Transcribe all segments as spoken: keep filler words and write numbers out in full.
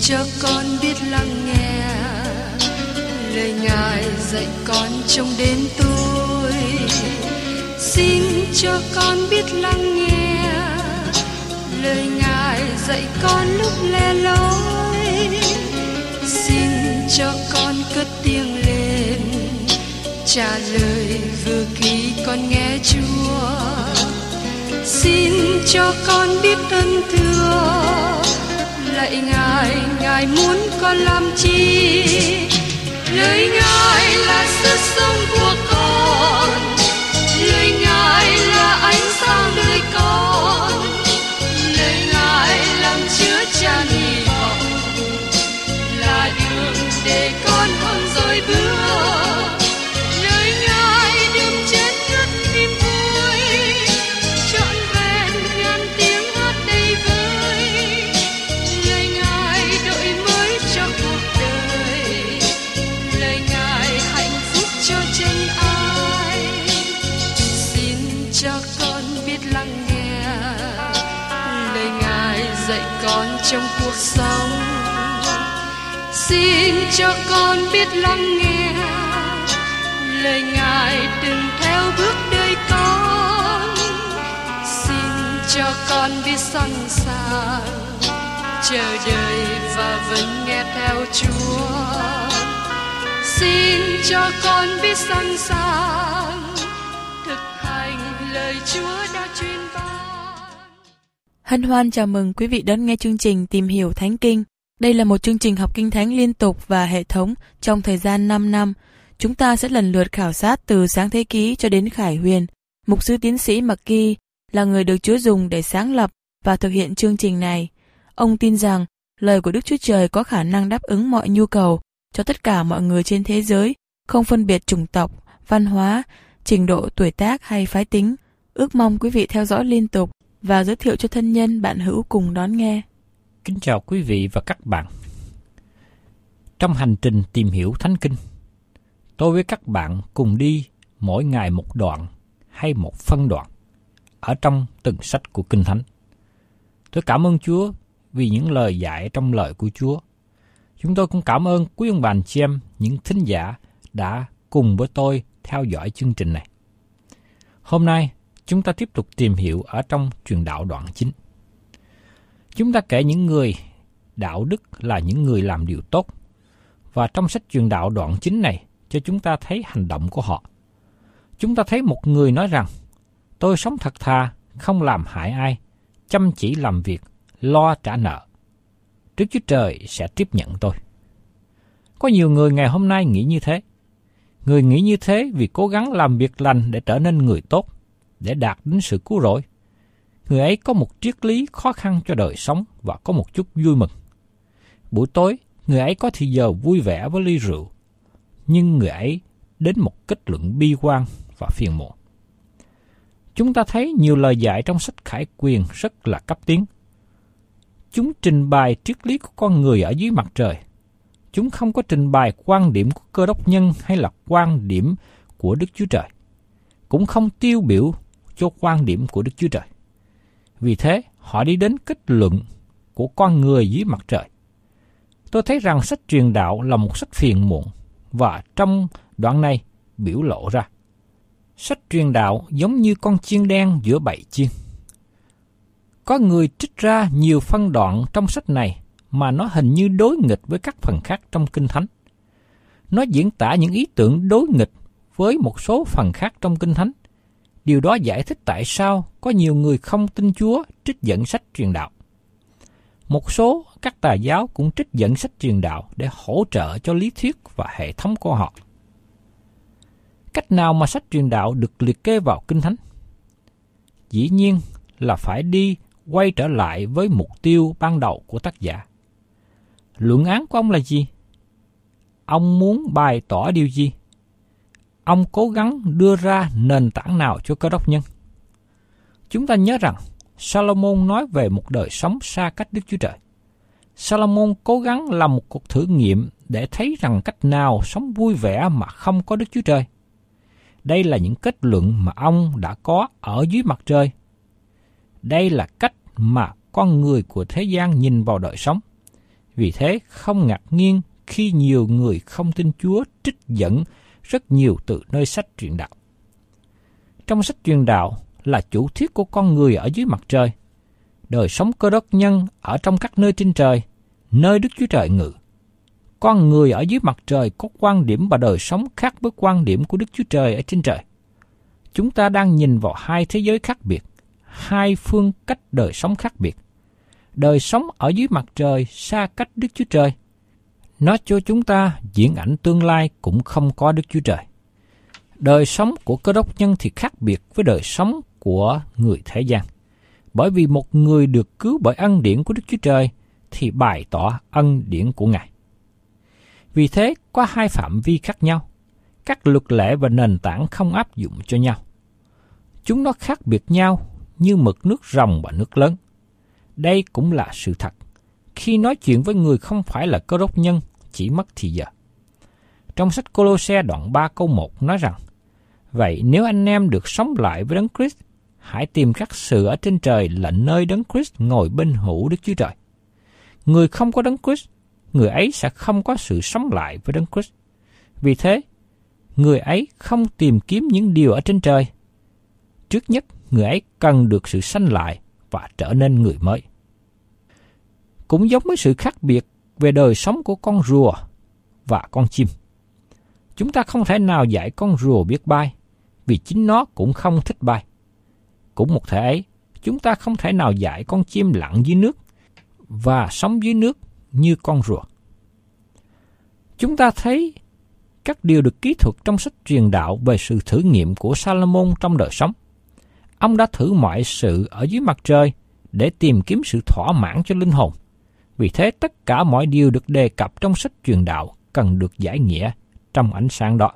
cho con biết lắng nghe lời Ngài dạy con trong đêm tối. Xin cho con biết lắng nghe lời Ngài dạy con lúc lẻ loi. Xin cho con cất tiếng lên trả lời vừa khi con nghe Chúa. Xin cho con biết ơn thưa lạy Ngài, Ngài muốn con làm chi? Lời Ngài là sức sống của con, lời Ngài là ánh sáng đời con, lời Ngài làm chứa chan hy vọng, là đường để con không dối bước. Lời Ngài đừng chết ngất niềm vui, trọn vẹn ngàn tiếng hát đầy vơi. Lời Ngài đổi mới cho cuộc đời, lời Ngài hạnh phúc cho chân ai. Xin cho con biết lắng nghe lời Ngài dạy con trong cuộc sống. Xin cho con biết lắng nghe lời Ngài đừng theo bước đời con. Xin cho con biết sẵn sàng chờ đợi và vẫn nghe theo Chúa. Xin cho con biết sẵn sàng thực hành lời Chúa đã truyền ban. Hân hoan chào mừng quý vị đón nghe chương trình Tìm hiểu Thánh Kinh. Đây là một chương trình học Kinh Thánh liên tục và hệ thống trong thời gian năm năm. Chúng ta sẽ lần lượt khảo sát từ Sáng Thế Ký cho đến Khải Huyền. Mục sư tiến sĩ McGee là người được Chúa dùng để sáng lập và thực hiện chương trình này. Ông tin rằng lời của Đức Chúa Trời có khả năng đáp ứng mọi nhu cầu cho tất cả mọi người trên thế giới, không phân biệt chủng tộc, văn hóa, trình độ tuổi tác hay phái tính. Ước mong quý vị theo dõi liên tục và giới thiệu cho thân nhân bạn hữu cùng đón nghe. Kính chào quý vị và các bạn. Trong hành trình tìm hiểu Thánh Kinh, tôi với các bạn cùng đi mỗi ngày một đoạn hay một phân đoạn ở trong từng sách của Kinh Thánh. Tôi cảm ơn Chúa vì những lời dạy trong lời của Chúa. Chúng tôi cũng cảm ơn quý ông bà anh chị em, những thính giả đã cùng với tôi theo dõi chương trình này. Hôm nay, chúng ta tiếp tục tìm hiểu ở trong truyền đạo đoạn chín. Chúng ta kể những người đạo đức là những người làm điều tốt, và trong sách truyền đạo đoạn chín này cho chúng ta thấy hành động của họ. Chúng ta thấy một người nói rằng, tôi sống thật thà, không làm hại ai, chăm chỉ làm việc, lo trả nợ. Đức Chúa Trời sẽ tiếp nhận tôi. Có nhiều người ngày hôm nay nghĩ như thế. Người nghĩ như thế vì cố gắng làm việc lành để trở nên người tốt, để đạt đến sự cứu rỗi. Người ấy có một triết lý khó khăn cho đời sống và có một chút vui mừng. Buổi tối, người ấy có thì giờ vui vẻ với ly rượu, nhưng người ấy đến một kết luận bi quan và phiền muộn. Chúng ta thấy nhiều lời dạy trong sách Khải Quyền rất là cấp tiến. Chúng trình bày triết lý của con người ở dưới mặt trời. Chúng không có trình bày quan điểm của Cơ Đốc nhân hay là quan điểm của Đức Chúa Trời. Cũng không tiêu biểu cho quan điểm của Đức Chúa Trời. Vì thế, họ đi đến kết luận của con người dưới mặt trời. Tôi thấy rằng sách truyền đạo là một sách phiền muộn, và trong đoạn này biểu lộ ra. Sách truyền đạo giống như con chiên đen giữa bầy chiên. Có người trích ra nhiều phân đoạn trong sách này mà nó hình như đối nghịch với các phần khác trong Kinh Thánh. Nó diễn tả những ý tưởng đối nghịch với một số phần khác trong Kinh Thánh. Điều đó giải thích tại sao có nhiều người không tin Chúa trích dẫn sách truyền đạo. Một số các tà giáo cũng trích dẫn sách truyền đạo để hỗ trợ cho lý thuyết và hệ thống của họ. Cách nào mà sách truyền đạo được liệt kê vào Kinh Thánh? Dĩ nhiên là phải đi quay trở lại với mục tiêu ban đầu của tác giả. Luận án của ông là gì? Ông muốn bày tỏ điều gì? Ông cố gắng đưa ra nền tảng nào cho Cơ Đốc nhân? Chúng ta nhớ rằng Salomon nói về một đời sống xa cách Đức Chúa Trời. Salomon cố gắng làm một cuộc thử nghiệm để thấy rằng cách nào sống vui vẻ mà không có Đức Chúa Trời. Đây là những kết luận mà ông đã có ở dưới mặt trời. Đây là cách mà con người của thế gian nhìn vào đời sống. Vì thế không ngạc nhiên khi nhiều người không tin Chúa trích dẫn rất nhiều từ nơi sách truyền đạo. Trong sách truyền đạo là chủ thuyết của con người ở dưới mặt trời, đời sống Cơ Đốc nhân ở trong các nơi trên trời, nơi Đức Chúa Trời ngự. Con người ở dưới mặt trời có quan điểm và đời sống khác với quan điểm của Đức Chúa Trời ở trên trời. Chúng ta đang nhìn vào hai thế giới khác biệt, hai phương cách đời sống khác biệt. Đời sống ở dưới mặt trời xa cách Đức Chúa Trời. Nó cho chúng ta diễn ảnh tương lai cũng không có Đức Chúa Trời. Đời sống của Cơ Đốc nhân thì khác biệt với đời sống của người thế gian. Bởi vì một người được cứu bởi ân điển của Đức Chúa Trời thì bày tỏ ân điển của Ngài. Vì thế có hai phạm vi khác nhau. Các luật lệ và nền tảng không áp dụng cho nhau. Chúng nó khác biệt nhau như mực nước ròng và nước lớn. Đây cũng là sự thật. Khi nói chuyện với người không phải là Cơ Đốc nhân, chỉ mất thì giờ. Trong sách Cô-lô-se đoạn ba câu một nói rằng, vậy nếu anh em được sống lại với Đấng Christ, hãy tìm các sự ở trên trời là nơi Đấng Christ ngồi bên hữu Đức Chúa Trời. Người không có Đấng Christ, người ấy sẽ không có sự sống lại với Đấng Christ. Vì thế, người ấy không tìm kiếm những điều ở trên trời. Trước nhất, người ấy cần được sự sanh lại và trở nên người mới. Cũng giống với sự khác biệt về đời sống của con rùa và con chim. Chúng ta không thể nào dạy con rùa biết bay, vì chính nó cũng không thích bay. Cũng một thể ấy, chúng ta không thể nào dạy con chim lặn dưới nước và sống dưới nước như con rùa. Chúng ta thấy các điều được kỹ thuật trong sách truyền đạo về sự thử nghiệm của Salomon trong đời sống. Ông đã thử mọi sự ở dưới mặt trời để tìm kiếm sự thỏa mãn cho linh hồn. Vì thế tất cả mọi điều được đề cập trong sách truyền đạo cần được giải nghĩa trong ánh sáng đó.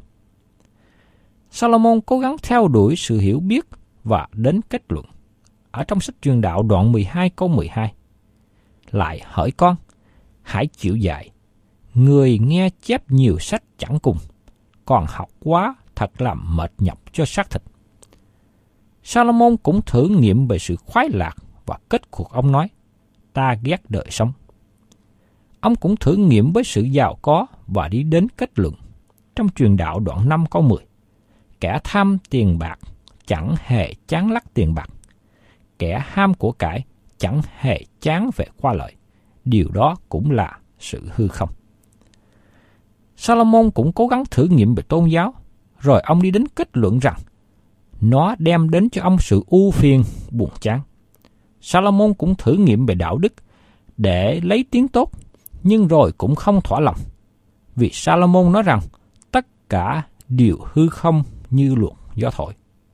Salomon cố gắng theo đuổi sự hiểu biết và đến kết luận. Ở trong sách truyền đạo đoạn mười hai câu mười hai, lại hỡi con, hãy chịu dạy. Người nghe chép nhiều sách chẳng cùng, còn học quá thật làm mệt nhọc cho xác thịt. Salomon cũng thử nghiệm về sự khoái lạc và kết cuộc ông nói, ta ghét đời sống. Ông cũng thử nghiệm với sự giàu có và đi đến kết luận trong truyền đạo đoạn năm câu mười. Kẻ tham tiền bạc chẳng hề chán lắc tiền bạc. Kẻ ham của cải chẳng hề chán về qua lợi. Điều đó cũng là sự hư không. Salomon cũng cố gắng thử nghiệm về tôn giáo, rồi ông đi đến kết luận rằng nó đem đến cho ông sự ưu phiền, buồn chán. Salomon cũng thử nghiệm về đạo đức để lấy tiếng tốt, nhưng rồi cũng không thỏa lòng. Vì Salomon nói rằng tất cả đều hư không như luồng gió thổi.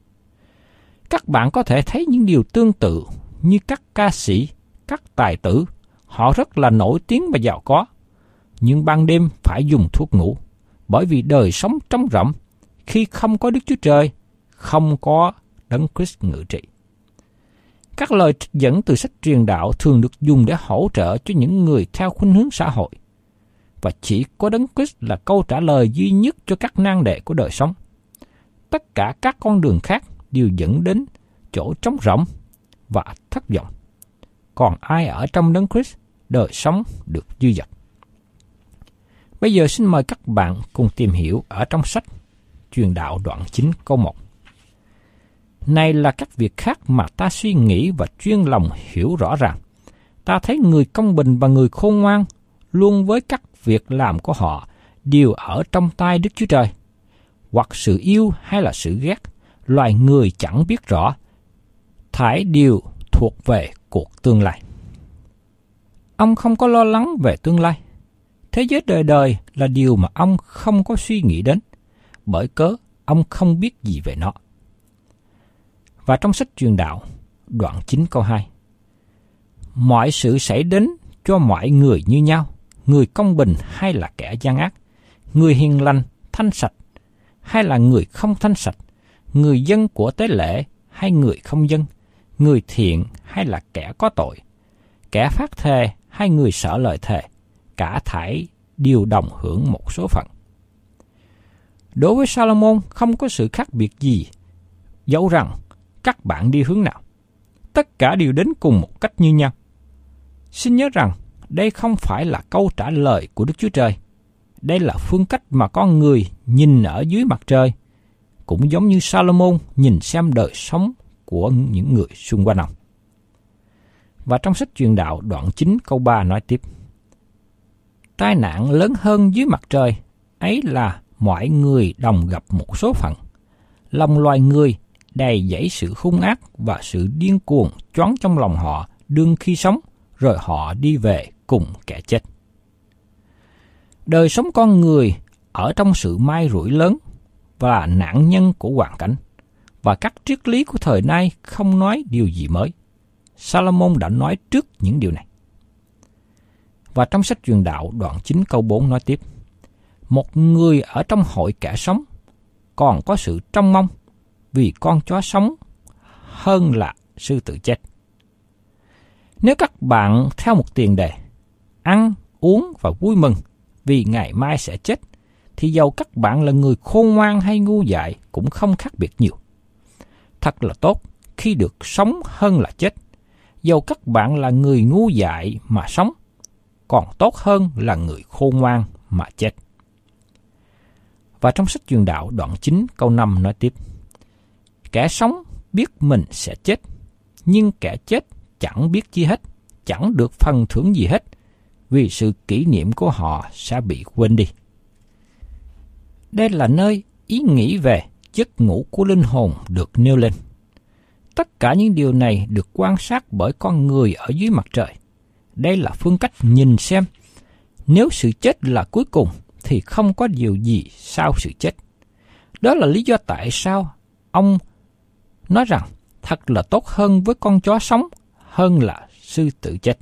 Các bạn có thể thấy những điều tương tự như các ca sĩ, các tài tử, họ rất là nổi tiếng và giàu có, nhưng ban đêm phải dùng thuốc ngủ, bởi vì đời sống trống rỗng khi không có Đức Chúa Trời, không có Đấng Christ ngự trị. Các lời trích dẫn từ sách truyền đạo thường được dùng để hỗ trợ cho những người theo khuynh hướng xã hội, và chỉ có Đấng Christ là câu trả lời duy nhất cho các nan đề của đời sống. Tất cả các con đường khác đều dẫn đến chỗ trống rỗng và thất vọng. Còn ai ở trong Đấng Christ, đời sống được dư dật. Bây giờ xin mời các bạn cùng tìm hiểu ở trong sách truyền đạo đoạn chín câu một. Này là các việc khác mà ta suy nghĩ và chuyên lòng hiểu rõ ràng. Ta thấy người công bình và người khôn ngoan luôn với các việc làm của họ đều ở trong tay Đức Chúa Trời. Hoặc sự yêu hay là sự ghét, loài người chẳng biết rõ, thải đều thuộc về cuộc tương lai. Ông không có lo lắng về tương lai. Thế giới đời đời là điều mà ông không có suy nghĩ đến, bởi cớ ông không biết gì về nó. Và trong sách truyền đạo, đoạn chín câu hai, mọi sự xảy đến cho mọi người như nhau, người công bình hay là kẻ gian ác, người hiền lành, thanh sạch, hay là người không thanh sạch, người dân của tế lễ hay người không dân, người thiện hay là kẻ có tội, kẻ phát thề hay người sợ lời thề, cả thảy đều đồng hưởng một số phận. Đối với Salomon không có sự khác biệt gì, dẫu rằng các bạn đi hướng nào. Tất cả đều đến cùng một cách như nhau. Xin nhớ rằng, đây không phải là câu trả lời của Đức Chúa Trời. Đây là phương cách mà con người nhìn ở dưới mặt trời, cũng giống như Salomon nhìn xem đời sống của những người xung quanh ông. Và trong sách Truyền Đạo đoạn chín câu ba nói tiếp: tai nạn lớn hơn dưới mặt trời, ấy là mọi người đồng gặp một số phận. Lòng loài người đầy dẫy sự hung ác và sự điên cuồng choáng trong lòng họ đương khi sống, rồi họ đi về cùng kẻ chết. Đời sống con người ở trong sự may rủi lớn và là nạn nhân của hoàn cảnh, và các triết lý của thời nay không nói điều gì mới. Salomon đã nói trước những điều này. Và trong sách Truyền Đạo đoạn chín câu bốn nói tiếp: một người ở trong hội kẻ sống còn có sự trông mong, vì con chó sống hơn là sư tử chết. Nếu các bạn theo một tiền đề ăn, uống và vui mừng vì ngày mai sẽ chết, thì dầu các bạn là người khôn ngoan hay ngu dại cũng không khác biệt nhiều. Thật là tốt khi được sống hơn là chết. Dầu các bạn là người ngu dại mà sống, còn tốt hơn là người khôn ngoan mà chết. Và trong sách Truyền Đạo đoạn chín câu năm nói tiếp: kẻ sống biết mình sẽ chết, nhưng kẻ chết chẳng biết chi hết, chẳng được phần thưởng gì hết, vì sự kỷ niệm của họ sẽ bị quên đi. Đây là nơi ý nghĩ về giấc ngủ của linh hồn được nêu lên. Tất cả những điều này được quan sát bởi con người ở dưới mặt trời. Đây là phương cách nhìn xem, nếu sự chết là cuối cùng thì không có điều gì sau sự chết. Đó là lý do tại sao ông nói rằng thật là tốt hơn với con chó sống hơn là sư tử chết.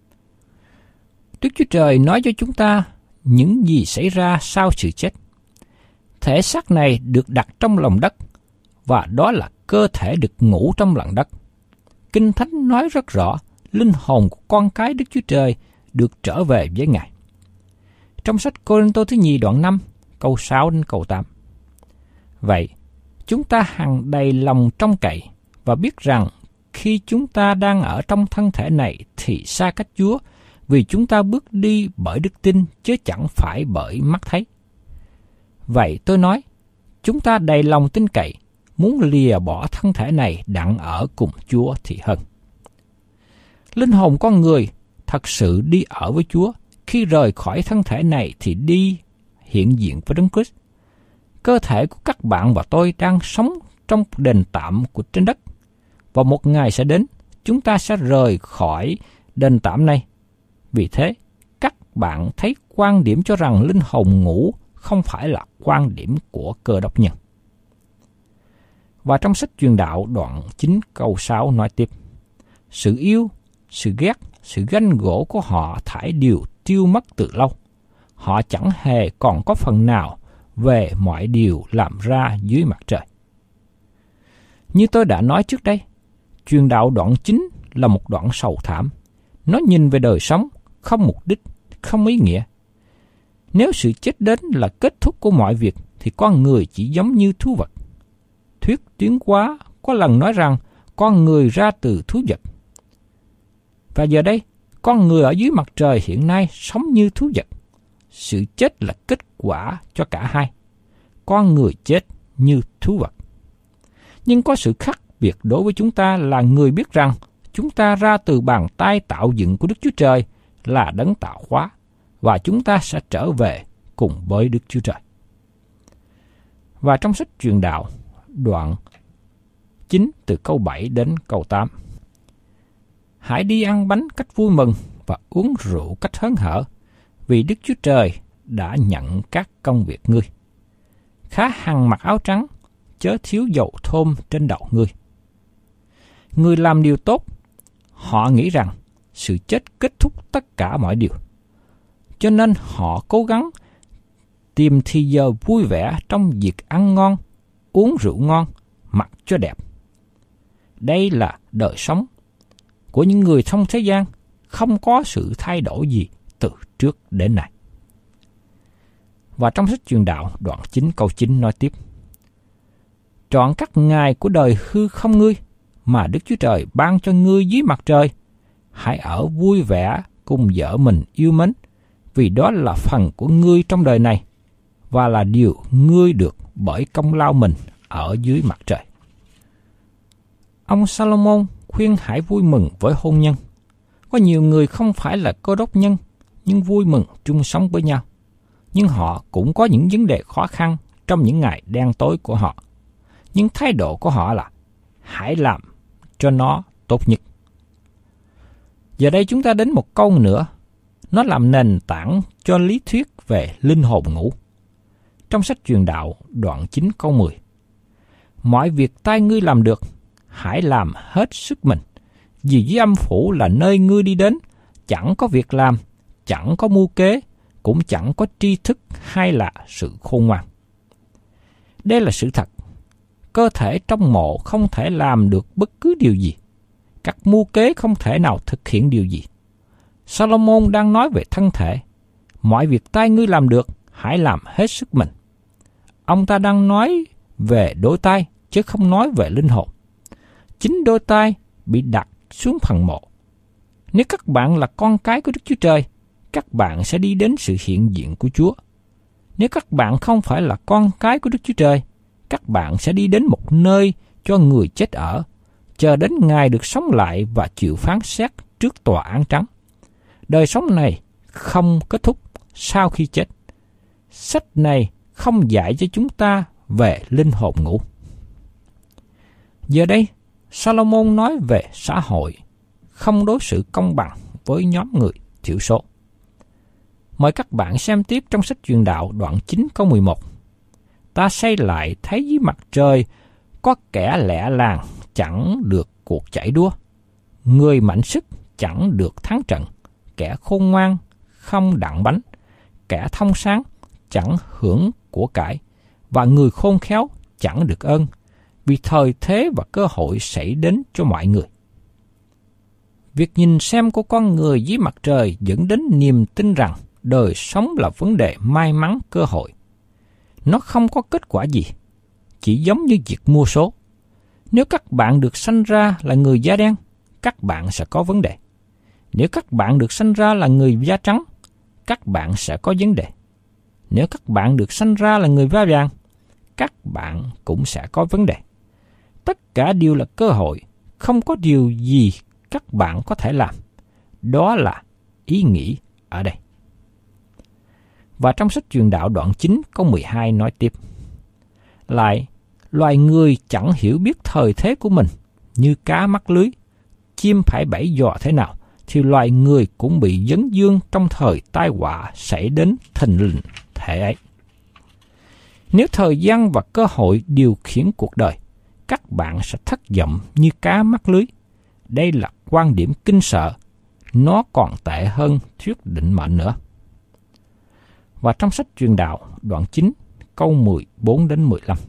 Đức Chúa Trời nói cho chúng ta những gì xảy ra sau sự chết. Thể xác này được đặt trong lòng đất, và đó là cơ thể được ngủ trong lòng đất. Kinh Thánh nói rất rõ, linh hồn của con cái Đức Chúa Trời được trở về với Ngài. Trong sách Cô-rinh-tô thứ nhì đoạn năm, câu sáu đến câu tám. Vậy, chúng ta hằng đầy lòng trông cậy và biết rằng khi chúng ta đang ở trong thân thể này thì xa cách Chúa, vì chúng ta bước đi bởi đức tin chứ chẳng phải bởi mắt thấy. Vậy tôi nói, chúng ta đầy lòng tin cậy, muốn lìa bỏ thân thể này đặng ở cùng Chúa thì hơn. Linh hồn con người thật sự đi ở với Chúa, khi rời khỏi thân thể này thì đi hiện diện với Đấng Christ. Cơ thể của các bạn và tôi đang sống trong đền tạm của trên đất, và một ngày sẽ đến, chúng ta sẽ rời khỏi đền tạm này. Vì thế, các bạn thấy quan điểm cho rằng linh hồn ngủ không phải là quan điểm của Cơ Đốc nhân. Và trong sách Truyền Đạo đoạn chín câu sáu nói tiếp: sự yêu, sự ghét, sự ganh gỗ của họ thải đều tiêu mất từ lâu. Họ chẳng hề còn có phần nào về mọi điều làm ra dưới mặt trời. Như tôi đã nói trước đây, Truyền Đạo đoạn chín là một đoạn sầu thảm. Nó nhìn về đời sống, không mục đích, không ý nghĩa. Nếu sự chết đến là kết thúc của mọi việc, thì con người chỉ giống như thú vật. Thuyết tiến hóa có lần nói rằng con người ra từ thú vật. Và giờ đây, con người ở dưới mặt trời hiện nay sống như thú vật. Sự chết là kết quả cho cả hai. Con người chết như thú vật. Nhưng có sự khác biệt đối với chúng ta là người biết rằng chúng ta ra từ bàn tay tạo dựng của Đức Chúa Trời là đấng tạo hóa, và chúng ta sẽ trở về cùng với Đức Chúa Trời. Và trong sách Truyền Đạo đoạn chín từ câu bảy đến câu tám: hãy đi ăn bánh cách vui mừng và uống rượu cách hớn hở, vì Đức Chúa Trời đã nhận các công việc ngươi. Khá hằng mặc áo trắng, chớ thiếu dầu thơm trên đầu ngươi. Người làm điều tốt, họ nghĩ rằng sự chết kết thúc tất cả mọi điều. Cho nên họ cố gắng tìm thì giờ vui vẻ trong việc ăn ngon, uống rượu ngon, mặc cho đẹp. Đây là đời sống của những người trong thế gian, không có sự thay đổi gì từ trước đến nay. Và trong sách Truyền Đạo đoạn chín câu chín nói tiếp: trọn các ngày của đời hư không ngươi, mà Đức Chúa Trời ban cho ngươi dưới mặt trời, hãy ở vui vẻ cùng vợ mình yêu mến, vì đó là phần của ngươi trong đời này, và là điều ngươi được bởi công lao mình ở dưới mặt trời. Ông Salomon khuyên hãy vui mừng với hôn nhân. Có nhiều người không phải là cơ đốc nhân, nhưng vui mừng chung sống với nhau. Nhưng họ cũng có những vấn đề khó khăn trong những ngày đen tối của họ. Nhưng thái độ của họ là hãy làm cho nó tốt nhất. Giờ đây chúng ta đến một câu nữa. Nó làm nền tảng cho lý thuyết về linh hồn ngủ. Trong sách Truyền Đạo đoạn chín câu mười. Mọi việc tay ngươi làm được, hãy làm hết sức mình. Vì dưới âm phủ là nơi ngươi đi đến, chẳng có việc làm, chẳng có mưu kế, cũng chẳng có tri thức hay là sự khôn ngoan. Đây là sự thật. Cơ thể trong mộ không thể làm được bất cứ điều gì. Các mưu kế không thể nào thực hiện điều gì. Salomon đang nói về thân thể. Mọi việc tay ngươi làm được, hãy làm hết sức mình. Ông ta đang nói về đôi tay, chứ không nói về linh hồn. Chính đôi tay bị đặt xuống phần mộ. Nếu các bạn là con cái của Đức Chúa Trời, các bạn sẽ đi đến sự hiện diện của Chúa. Nếu các bạn không phải là con cái của Đức Chúa Trời, các bạn sẽ đi đến một nơi cho người chết ở, chờ đến ngày được sống lại và chịu phán xét trước tòa án trắng. Đời sống này không kết thúc sau khi chết. Sách này không dạy cho chúng ta về linh hồn ngủ. Giờ đây, Salomon nói về xã hội không đối xử công bằng với nhóm người thiểu số. Mời các bạn xem tiếp trong sách Truyền Đạo đoạn chín câu mười một. Ta xây lại thấy dưới mặt trời có kẻ lẹ làng chẳng được cuộc chạy đua, người mạnh sức chẳng được thắng trận, kẻ khôn ngoan không đặng bánh, kẻ thông sáng chẳng hưởng của cải, và người khôn khéo chẳng được ơn, vì thời thế và cơ hội xảy đến cho mọi người. Việc nhìn xem của con người dưới mặt trời dẫn đến niềm tin rằng đời sống là vấn đề may mắn cơ hội. Nó không có kết quả gì, chỉ giống như việc mua số. Nếu các bạn được sanh ra là người da đen, các bạn sẽ có vấn đề. Nếu các bạn được sanh ra là người da trắng, các bạn sẽ có vấn đề. Nếu các bạn được sanh ra là người da vàng, các bạn cũng sẽ có vấn đề. Tất cả đều là cơ hội, không có điều gì các bạn có thể làm. Đó là ý nghĩ ở đây. Và trong sách Truyền Đạo đoạn chín câu mười hai nói tiếp. Lại, loài người chẳng hiểu biết thời thế của mình, như cá mắc lưới, chim phải bẫy giò thế nào, thì loài người cũng bị vấn vương trong thời tai họa xảy đến thình lình thể ấy. Nếu thời gian và cơ hội điều khiển cuộc đời, các bạn sẽ thất vọng như cá mắc lưới. Đây là quan điểm kinh sợ, nó còn tệ hơn thuyết định mệnh nữa. Và trong sách Truyền Đạo đoạn chín câu mười bốn đến mười lăm.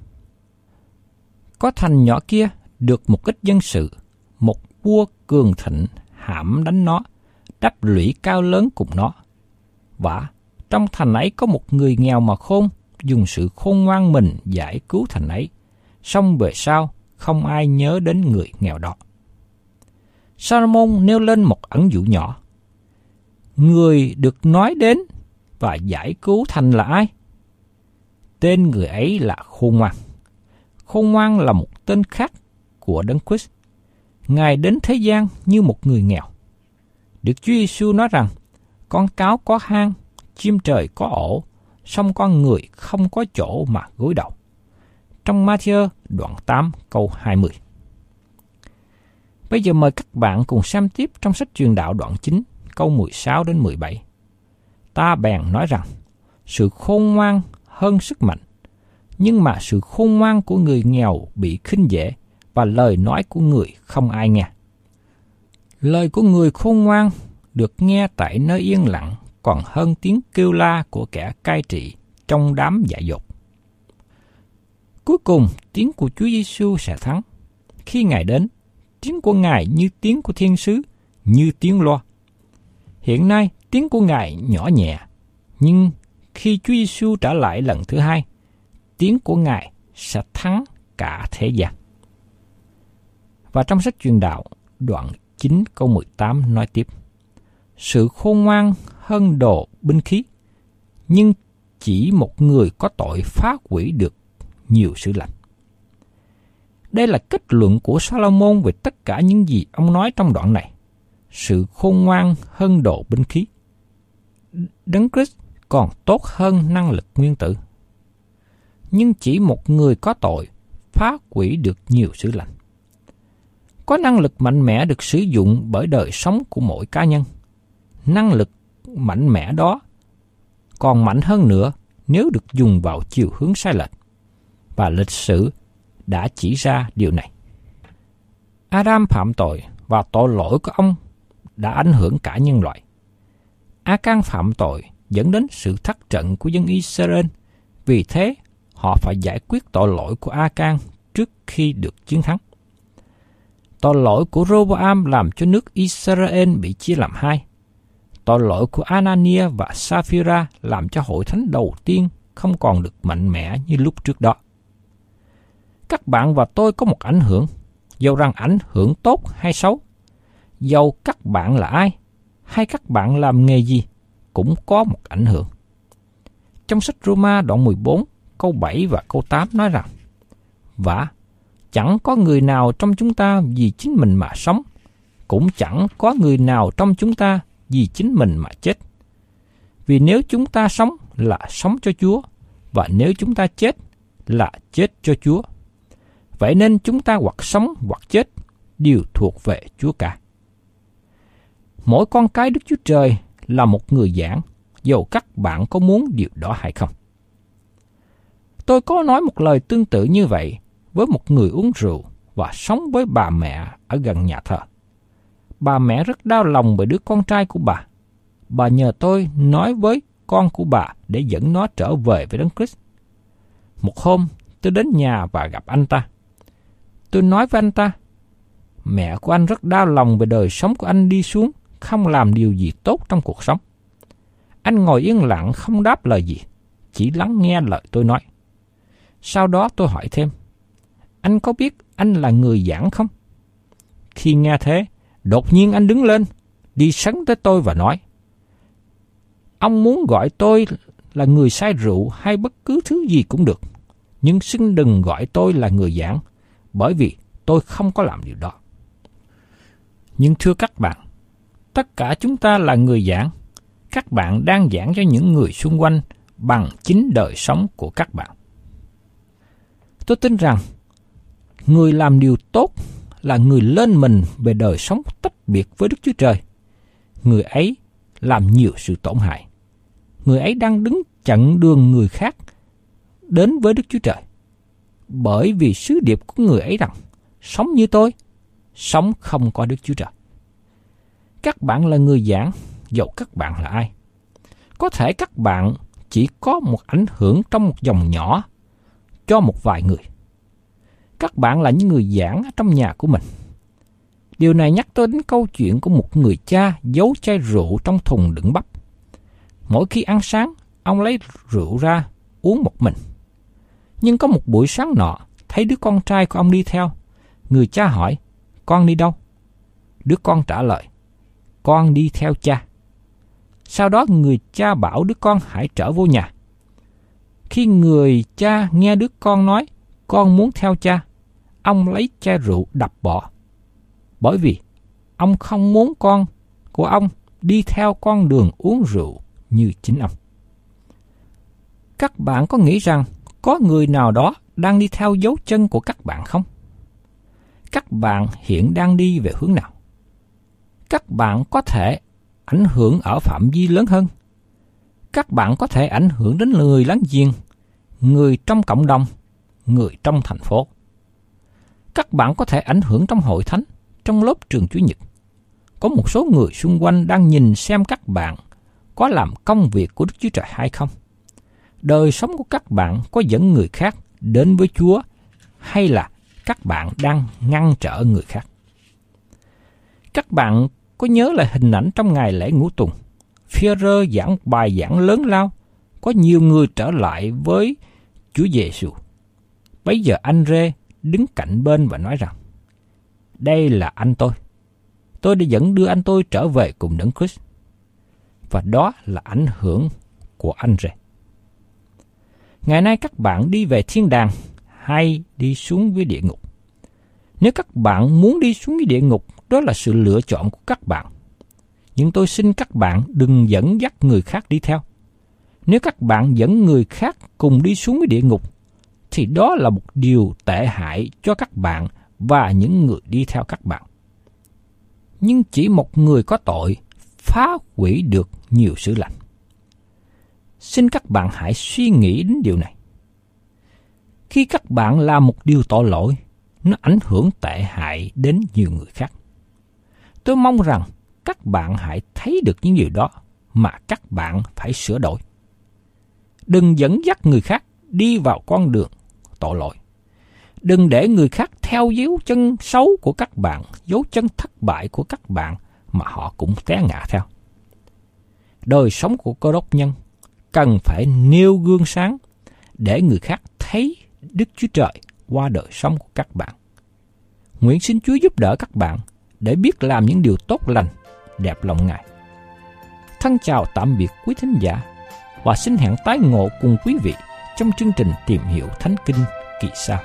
Có thành nhỏ kia được một ít dân sự, một vua cường thịnh hãm đánh nó, đắp lũy cao lớn cùng nó. Và trong thành ấy có một người nghèo mà khôn, dùng sự khôn ngoan mình giải cứu thành ấy. Xong về sau, không ai nhớ đến người nghèo đó. Salomon nêu lên một ẩn dụ nhỏ. Người được nói đến và giải cứu thành là ai? Tên người ấy là khôn ngoan. Khôn ngoan là một tên khác của Đấng Christ. Ngài đến thế gian như một người nghèo. Đức Chúa Giêsu nói rằng, con cáo có hang, chim trời có ổ, song con người không có chỗ mà gối đầu. Trong Ma-thi-ơ đoạn tám câu hai mươi. Bây giờ mời các bạn cùng xem tiếp trong sách Truyền Đạo đoạn chín câu mười sáu đến mười bảy. Ta bèn nói rằng, sự khôn ngoan hơn sức mạnh, nhưng mà sự khôn ngoan của người nghèo bị khinh dễ, và lời nói của người không ai nghe. Lời của người khôn ngoan được nghe tại nơi yên lặng còn hơn tiếng kêu la của kẻ cai trị trong đám dại dột. Cuối cùng, tiếng của Chúa Giêsu sẽ thắng. Khi Ngài đến, tiếng của Ngài như tiếng của thiên sứ, như tiếng loa. Hiện nay, tiếng của Ngài nhỏ nhẹ, nhưng khi Chúa Giêsu trở lại lần thứ hai, tiếng của Ngài sẽ thắng cả thế gian. Và trong sách Truyền Đạo, đoạn chín câu mười tám nói tiếp. sự khôn ngoan hơn đồ binh khí, nhưng chỉ một người có tội phá hủy được nhiều sự lành. Đây là kết luận của Salomon về tất cả những gì ông nói trong đoạn này. Sự khôn ngoan hơn đồ binh khí. Đấng Christ còn tốt hơn năng lực nguyên tử. Nhưng chỉ một người có tội phá hủy được nhiều sự lành. Có năng lực mạnh mẽ được sử dụng bởi đời sống của mỗi cá nhân. Năng lực mạnh mẽ đó còn mạnh hơn nữa nếu được dùng vào chiều hướng sai lệch. Và lịch sử đã chỉ ra điều này. Adam phạm tội và tội lỗi của ông đã ảnh hưởng cả nhân loại. A-can phạm tội dẫn đến sự thất trận của dân Israel. Vì thế, họ phải giải quyết tội lỗi của A-can trước khi được chiến thắng. Tội lỗi của Rô-bô-am làm cho nước Israel bị chia làm hai. Tội lỗi của Anania và Sa-phi-ra làm cho hội thánh đầu tiên không còn được mạnh mẽ như lúc trước đó. Các bạn và tôi có một ảnh hưởng, dầu rằng ảnh hưởng tốt hay xấu. Dầu các bạn là ai, hay các bạn làm nghề gì, cũng có một ảnh hưởng. Trong sách Roma đoạn mười bốn, câu bảy và câu tám nói rằng, và chẳng có người nào trong chúng ta vì chính mình mà sống, cũng chẳng có người nào trong chúng ta vì chính mình mà chết. Vì nếu chúng ta sống là sống cho Chúa, và nếu chúng ta chết là chết cho Chúa. Vậy nên chúng ta hoặc sống hoặc chết đều thuộc về Chúa cả. Mỗi con cái Đức Chúa Trời là một người giảng, dầu các bạn có muốn điều đó hay không. Tôi có nói một lời tương tự như vậy với một người uống rượu và sống với bà mẹ ở gần nhà thờ. Bà mẹ rất đau lòng bởi đứa con trai của bà. Bà nhờ tôi nói với con của bà để dẫn nó trở về với Đấng Christ. Một hôm, tôi đến nhà và gặp anh ta. Tôi nói với anh ta, mẹ của anh rất đau lòng về đời sống của anh đi xuống, không làm điều gì tốt trong cuộc sống. Anh ngồi yên lặng không đáp lời gì, chỉ lắng nghe lời tôi nói. Sau đó tôi hỏi thêm, anh có biết anh là người giảng không? Khi nghe thế, đột nhiên anh đứng lên, đi sấn tới tôi và nói, ông muốn gọi tôi là người say rượu hay bất cứ thứ gì cũng được, nhưng xin đừng gọi tôi là người giảng, bởi vì tôi không có làm điều đó. Nhưng thưa các bạn, tất cả chúng ta là người giảng. Các bạn đang giảng cho những người xung quanh bằng chính đời sống của các bạn. Tôi tin rằng, người làm điều tốt là người lên mình về đời sống tách biệt với Đức Chúa Trời. Người ấy làm nhiều sự tổn hại. Người ấy đang đứng chặn đường người khác đến với Đức Chúa Trời. Bởi vì sứ điệp của người ấy rằng, sống như tôi, sống không có Đức Chúa Trời. Các bạn là người giảng, dầu các bạn là ai. Có thể các bạn chỉ có một ảnh hưởng trong một dòng nhỏ cho một vài người. Các bạn là những người giảng trong nhà của mình. Điều này nhắc tôi đến câu chuyện của một người cha giấu chai rượu trong thùng đựng bắp. Mỗi khi ăn sáng, ông lấy rượu ra uống một mình. Nhưng có một buổi sáng nọ, thấy đứa con trai của ông đi theo. Người cha hỏi, con đi đâu? Đứa con trả lời, con đi theo cha. Sau đó người cha bảo đứa con hãy trở vô nhà. Khi người cha nghe đứa con nói, con muốn theo cha, ông lấy chai rượu đập bỏ. Bởi vì ông không muốn con của ông đi theo con đường uống rượu như chính ông. Các bạn có nghĩ rằng có người nào đó đang đi theo dấu chân của các bạn không? Các bạn hiện đang đi về hướng nào? Các bạn có thể ảnh hưởng ở phạm vi lớn hơn. Các bạn có thể ảnh hưởng đến người láng giềng, người trong cộng đồng, người trong thành phố. Các bạn có thể ảnh hưởng trong hội thánh, trong lớp trường Chủ nhật. Có một số người xung quanh đang nhìn xem các bạn có làm công việc của Đức Chúa Trời hay không. Đời sống của các bạn có dẫn người khác đến với Chúa hay là các bạn đang ngăn trở người khác. Các bạn có nhớ lại hình ảnh trong ngày lễ ngũ tuần, Phi-e-rơ giảng bài giảng lớn lao, có nhiều người trở lại với Chúa Giê-xu. Bấy giờ anh Rê đứng cạnh bên và nói rằng, đây là anh tôi. Tôi đã dẫn đưa anh tôi trở về cùng Đấng Christ. và đó là ảnh hưởng của anh rể. Ngày nay các bạn đi về thiên đàng hay đi xuống với địa ngục? Nếu các bạn muốn đi xuống với địa ngục, đó là sự lựa chọn của các bạn. Nhưng tôi xin các bạn đừng dẫn dắt người khác đi theo. Nếu các bạn dẫn người khác cùng đi xuống với địa ngục, thì đó là một điều tệ hại cho các bạn và những người đi theo các bạn. Nhưng chỉ một người có tội phá hủy được nhiều sự lành. Xin các bạn hãy suy nghĩ đến điều này. Khi các bạn làm một điều tội lỗi, nó ảnh hưởng tệ hại đến nhiều người khác. Tôi mong rằng các bạn hãy thấy được những điều đó mà các bạn phải sửa đổi. Đừng dẫn dắt người khác đi vào con đường tội lỗi. Đừng để người khác theo dấu chân xấu của các bạn, dấu chân thất bại của các bạn mà họ cũng té ngã theo. Đời sống của Cơ Đốc nhân cần phải nêu gương sáng để người khác thấy Đức Chúa Trời qua đời sống của các bạn. Nguyện xin Chúa giúp đỡ các bạn để biết làm những điều tốt lành, đẹp lòng Ngài. Thân chào tạm biệt quý thính giả và xin hẹn tái ngộ cùng quý vị trong chương trình Tìm Hiểu Thánh Kinh kỳ sau.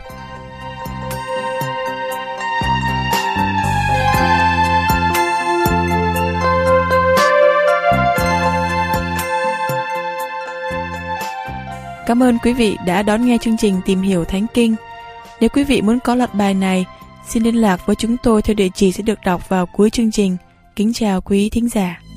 Cảm ơn quý vị đã đón nghe chương trình Tìm Hiểu Thánh Kinh. Nếu quý vị muốn có loạt bài này, xin liên lạc với chúng tôi theo địa chỉ sẽ được đọc vào cuối chương trình. Kính chào quý thính giả.